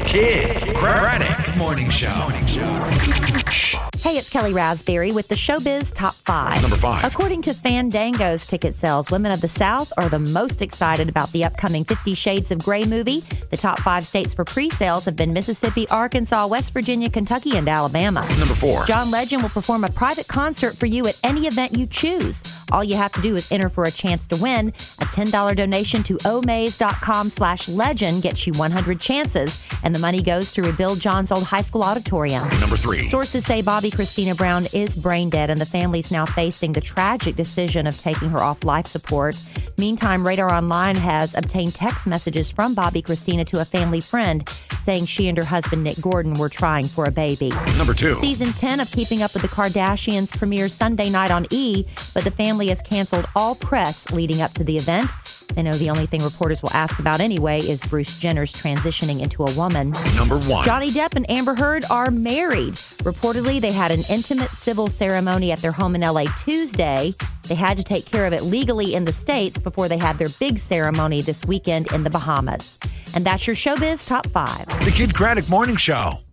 Kid Craddock Morning Show. Hey, it's Kelly Raspberry with the Showbiz Top 5. Number 5. According to Fandango's ticket sales, women of the South are the most excited about the upcoming 50 Shades of Grey movie. The top 5 states for pre-sales have been Mississippi, Arkansas, West Virginia, Kentucky, and Alabama. Number 4. John Legend will perform a private concert for you at any event you choose. All you have to do is enter for a chance to win. A $10 donation to omaze.com/legend gets you 100 chances, and the money goes to rebuild John's old high school auditorium. Number 3. Sources say Bobby Christina Brown is brain dead, and the family's now facing the tragic decision of taking her off life support. Meantime, Radar Online has obtained text messages from Bobby Christina to a family friend saying she and her husband, Nick Gordon, were trying for a baby. Number 2. Season 10 of Keeping Up with the Kardashians premieres Sunday night on E!, but the family has canceled all press leading up to the event. They know the only thing reporters will ask about anyway is Bruce Jenner's transitioning into a woman. Number 1. Johnny Depp and Amber Heard are married. Reportedly, they had an intimate civil ceremony at their home in L.A. Tuesday. They had to take care of it legally in the States before they had their big ceremony this weekend in the Bahamas. And that's your Showbiz Top 5. The Kid Craddock Morning Show.